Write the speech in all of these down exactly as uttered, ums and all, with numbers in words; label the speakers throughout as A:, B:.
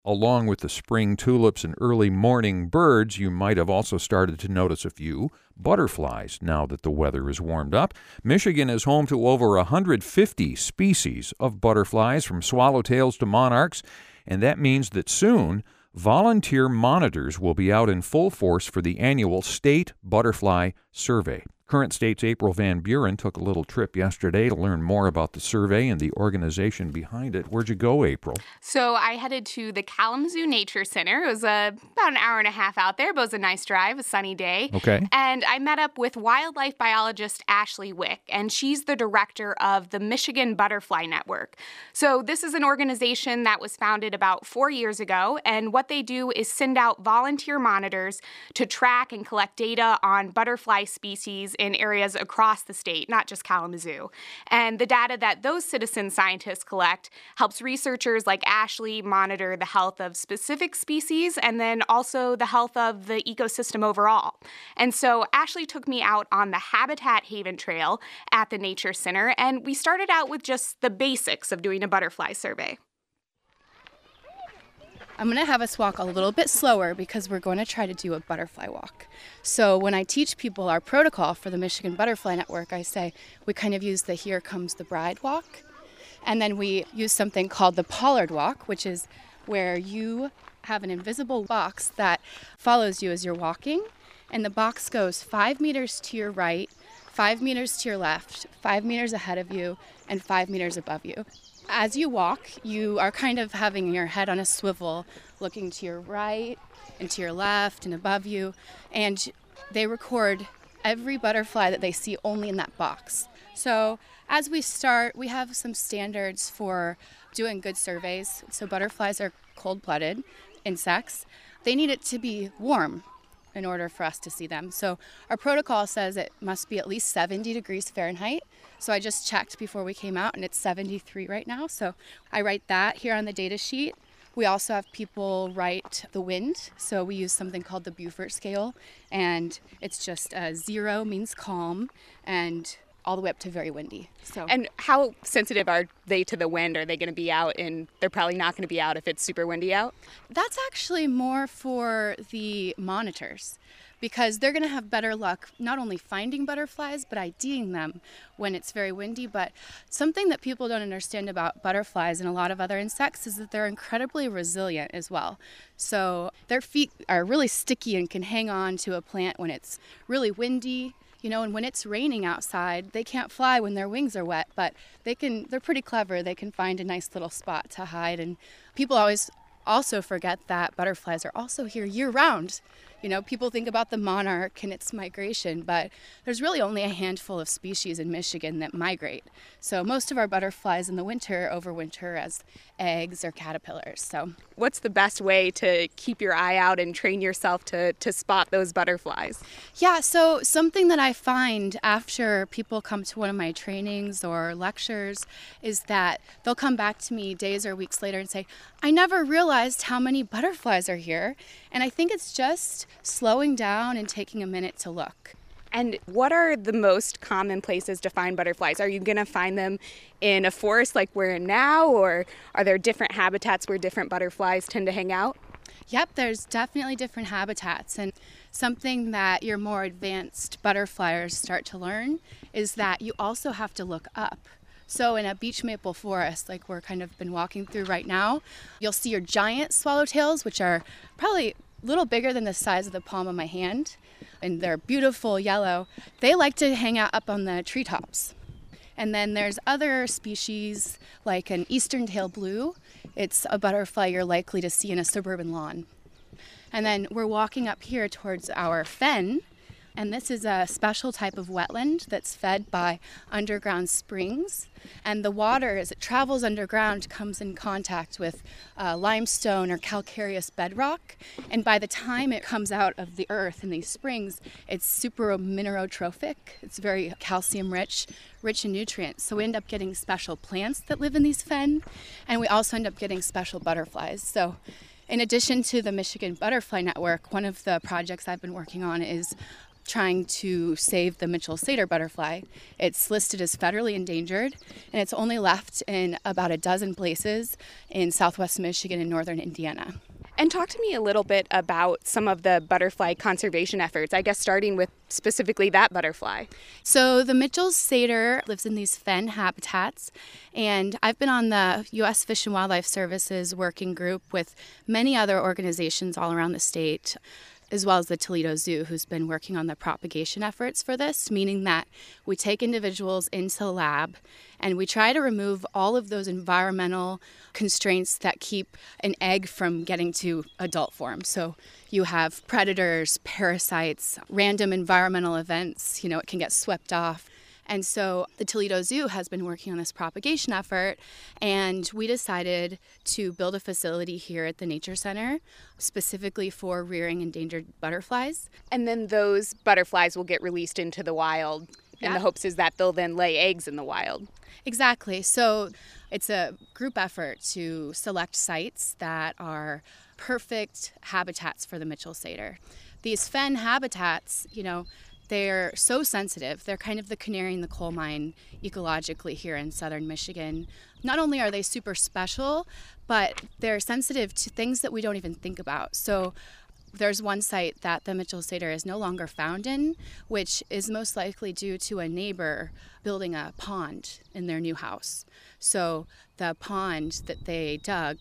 A: Along with the spring tulips and early morning birds, you might have also started to notice a few butterflies now that the weather is warmed up. Michigan is home to over one hundred fifty species of butterflies, from swallowtails to monarchs, and that means that soon volunteer monitors will be out in full force for the annual State Butterfly Survey. Current State's April Van Buren took a little trip yesterday to learn more about the survey and the organization behind it. Where'd you go, April?
B: So I headed to the Kalamazoo Nature Center. It was uh, about an hour and a half out there, but it was a nice drive, a sunny day.
A: Okay.
B: And I met up with wildlife biologist Ashley Wick, and she's the director of the Michigan Butterfly Network. So this is an organization that was founded about four years ago, and what they do is send out volunteer monitors to track and collect data on butterfly species in areas across the state, not just Kalamazoo. And the data that those citizen scientists collect helps researchers like Ashley monitor the health of specific species and then also the health of the ecosystem overall. And so Ashley took me out on the Habitat Haven Trail at the Nature Center, and we started out with just the basics of doing a butterfly survey.
C: I'm going to have us walk a little bit slower because we're going to try to do a butterfly walk. So when I teach people our protocol for the Michigan Butterfly Network, I say we kind of use the Here Comes the Bride walk. And then we use something called the Pollard walk, which is where you have an invisible box that follows you as you're walking. And the box goes five meters to your right, five meters to your left, five meters ahead of you, and five meters above you. As you walk, you are kind of having your head on a swivel, looking to your right and to your left and above you, and they record every butterfly that they see only in that box. So as we start, we have some standards for doing good surveys. So butterflies are cold-blooded insects. They need it to be warm in order for us to see them. So our protocol says it must be at least seventy degrees Fahrenheit. So I just checked before we came out, and it's seventy-three right now. So I write that here on the data sheet. We also have people write the wind. So we use something called the Beaufort scale, and it's just uh, zero means calm, and all the way up to very windy. So.
B: And how sensitive are they to the wind? Are they going to be out, and they're probably not going to be out if it's super windy out?
C: That's actually more for the monitors, because they're going to have better luck not only finding butterflies, but IDing them when it's very windy. But something that people don't understand about butterflies and a lot of other insects is that they're incredibly resilient as well. So their feet are really sticky and can hang on to a plant when it's really windy. You know, and when it's raining outside, they can't fly when their wings are wet, but they can, they're pretty clever. They can find a nice little spot to hide. And people always also forget that butterflies are also here year-round. You know, people think about the monarch and its migration, but there's really only a handful of species in Michigan that migrate. So most of our butterflies in the winter overwinter as eggs or caterpillars. So
B: what's the best way to keep your eye out and train yourself to, to spot those butterflies?
C: Yeah, so something that I find after people come to one of my trainings or lectures is that they'll come back to me days or weeks later and say, I never realized how many butterflies are here. And I think it's just slowing down and taking a minute to look.
B: And what are the most common places to find butterflies? Are you going to find them in a forest like we're in now, or are there different habitats where different butterflies tend to hang out?
C: Yep, there's definitely different habitats. And something that your more advanced butterflies start to learn is that you also have to look up. So in a beech maple forest, like we're kind of been walking through right now, you'll see your giant swallowtails, which are probably a little bigger than the size of the palm of my hand, and they're beautiful yellow. They like to hang out up on the treetops. And then there's other species like an eastern tail blue. It's a butterfly you're likely to see in a suburban lawn. And then we're walking up here towards our fen, and this is a special type of wetland that's fed by underground springs. And the water, as it travels underground, comes in contact with uh, limestone or calcareous bedrock. And by the time it comes out of the earth in these springs, it's super minerotrophic. It's very calcium rich, rich in nutrients. So we end up getting special plants that live in these fen, and we also end up getting special butterflies. So in addition to the Michigan Butterfly Network, one of the projects I've been working on is trying to save the Mitchell-Sater butterfly. It's listed as federally endangered, and it's only left in about a dozen places in southwest Michigan and northern Indiana.
B: And talk to me a little bit about some of the butterfly conservation efforts, I guess starting with specifically that butterfly.
C: So the Mitchell-Sater lives in these fen habitats, and I've been on the U S Fish and Wildlife Services working group with many other organizations all around the state, as well as the Toledo Zoo, who's been working on the propagation efforts for this, meaning that we take individuals into the lab and we try to remove all of those environmental constraints that keep an egg from getting to adult form. So you have predators, parasites, random environmental events, you know, it can get swept off. And so the Toledo Zoo has been working on this propagation effort, and we decided to build a facility here at the Nature Center specifically for rearing endangered butterflies.
B: And then those butterflies will get released into the wild,
C: Yeah.
B: and the hopes is that they'll then lay eggs in the wild.
C: Exactly. So it's a group effort to select sites that are perfect habitats for the Mitchell-Sater. These fen habitats, you know, they're so sensitive. They're kind of the canary in the coal mine ecologically here in southern Michigan. Not only are they super special, but they're sensitive to things that we don't even think about. So there's one site that the Mitchell-Sater is no longer found in, which is most likely due to a neighbor building a pond in their new house. So the pond that they dug,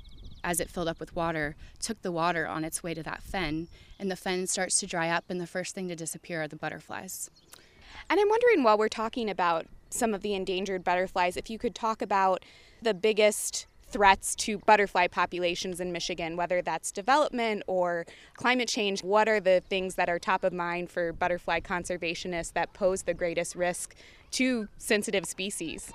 C: as it filled up with water, took the water on its way to that fen, and the fen starts to dry up, and the first thing to disappear are the butterflies.
B: And I'm wondering, while we're talking about some of the endangered butterflies, if you could talk about the biggest threats to butterfly populations in Michigan, whether that's development or climate change. What are the things that are top of mind for butterfly conservationists that pose the greatest risk to sensitive species?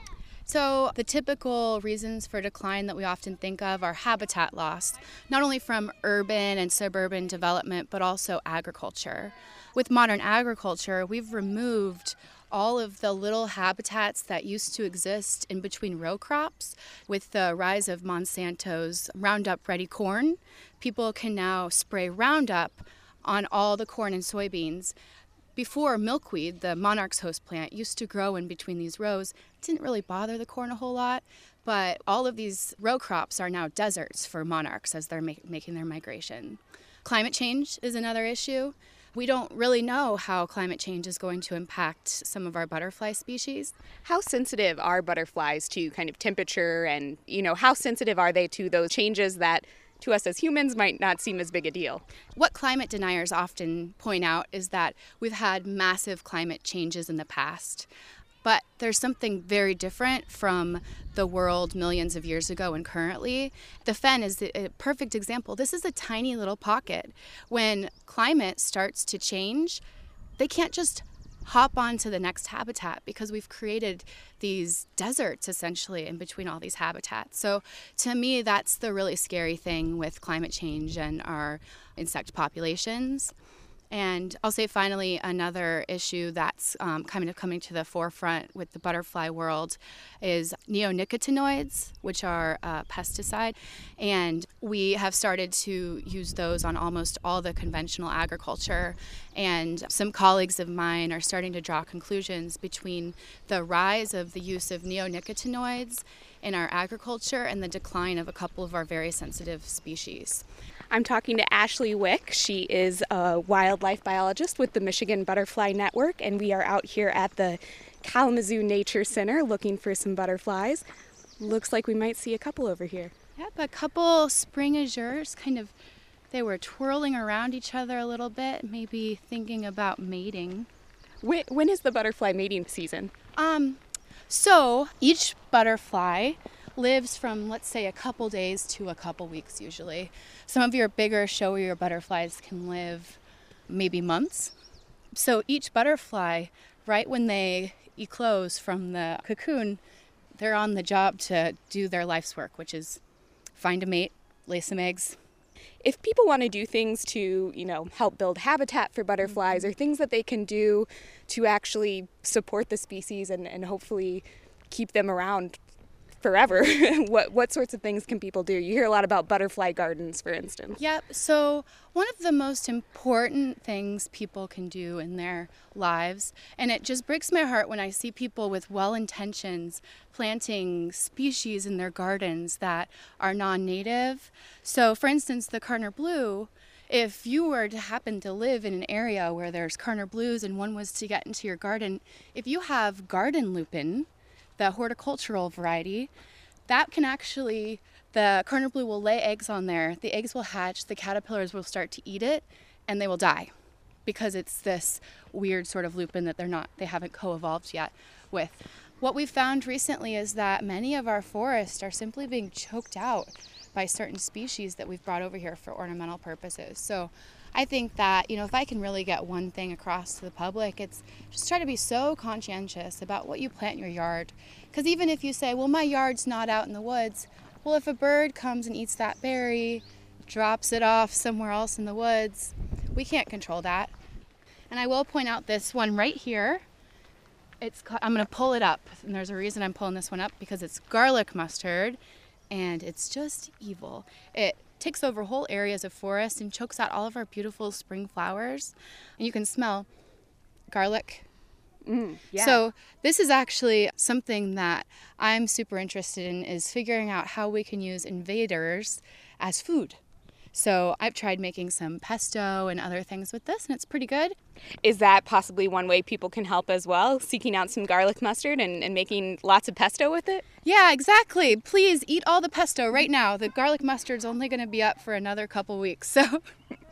C: So the typical reasons for decline that we often think of are habitat loss, not only from urban and suburban development, but also agriculture. With modern agriculture, we've removed all of the little habitats that used to exist in between row crops. With the rise of Monsanto's Roundup Ready corn, people can now spray Roundup on all the corn and soybeans. Before, milkweed, the monarch's host plant, used to grow in between these rows. It didn't really bother the corn a whole lot, but all of these row crops are now deserts for monarchs as they're make, making their migration. Climate change is another issue. We don't really know how climate change is going to impact some of our butterfly species.
B: How sensitive are butterflies to kind of temperature, and, you know, how sensitive are they to those changes that to us as humans might not seem as big a deal?
C: What climate deniers often point out is that we've had massive climate changes in the past, but there's something very different from the world millions of years ago and currently. The fen is a perfect example. This is a tiny little pocket. When climate starts to change, they can't just hop on to the next habitat because we've created these deserts essentially in between all these habitats. So to me, that's the really scary thing with climate change and our insect populations. And I'll say finally, another issue that's um, kind of coming to the forefront with the butterfly world is neonicotinoids, which are a pesticide. And we have started to use those on almost all the conventional agriculture. And some colleagues of mine are starting to draw conclusions between the rise of the use of neonicotinoids in our agriculture and the decline of a couple of our very sensitive species.
B: I'm talking to Ashley Wick. She is a wildlife biologist with the Michigan Butterfly Network, and we are out here at the Kalamazoo Nature Center looking for some butterflies. Looks like we might see a couple over here.
C: Yep, a couple spring azures, kind of, they were twirling around each other a little bit, maybe thinking about mating.
B: When, when is the butterfly mating season?
C: Um, so each butterfly lives from, let's say, a couple days to a couple weeks usually. Some of your bigger, showier butterflies can live maybe months. So each butterfly, right when they eclose from the cocoon, they're on the job to do their life's work, which is find a mate, lay some eggs.
B: If people want to do things to, you know, help build habitat for butterflies, or things that they can do to actually support the species and, and hopefully keep them around forever. what what sorts of things can people do? You hear a lot about butterfly gardens, for instance.
C: Yep. So one of the most important things people can do in their lives, and it just breaks my heart when I see people with well intentions planting species in their gardens that are non-native. So for instance, the Karner blue, if you were to happen to live in an area where there's Karner blues and one was to get into your garden, if you have garden lupin, the horticultural variety, that can actually, the Karner blue will lay eggs on there. The eggs will hatch, the caterpillars will start to eat it, and they will die because it's this weird sort of lupin that they're not, they haven't co-evolved yet with. What we've found recently is that many of our forests are simply being choked out by certain species that we've brought over here for ornamental purposes. So I think that, you know, if I can really get one thing across to the public, it's just try to be so conscientious about what you plant in your yard. Because even if you say, well, my yard's not out in the woods, well, if a bird comes and eats that berry, drops it off somewhere else in the woods, we can't control that. And I will point out this one right here. It's I'm going to pull it up, and there's a reason I'm pulling this one up, because it's garlic mustard, and it's just evil. It takes over whole areas of forest and chokes out all of our beautiful spring flowers. And you can smell garlic.
B: Mm, yeah.
C: So this is actually something that I'm super interested in, is figuring out how we can use invaders as food. So I've tried making some pesto and other things with this, and it's pretty good.
B: Is that possibly one way people can help as well, seeking out some garlic mustard and, and making lots of pesto with it?
C: Yeah, exactly. Please eat all the pesto right now. The garlic mustard's only going to be up for another couple weeks. So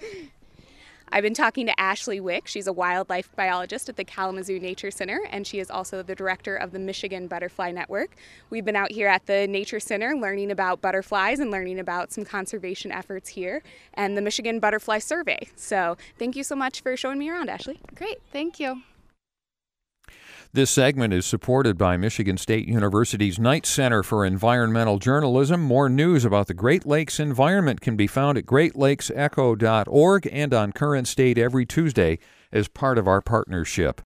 B: I've been talking to Ashley Wick. She's a wildlife biologist at the Kalamazoo Nature Center, and she is also the director of the Michigan Butterfly Network. We've been out here at the Nature Center learning about butterflies and learning about some conservation efforts here and the Michigan Butterfly Survey. So thank you so much for showing me around, Ashley.
C: Great, thank you.
A: This segment is supported by Michigan State University's Knight Center for Environmental Journalism. More news about the Great Lakes environment can be found at great lakes echo dot org and on Current State every Tuesday as part of our partnership.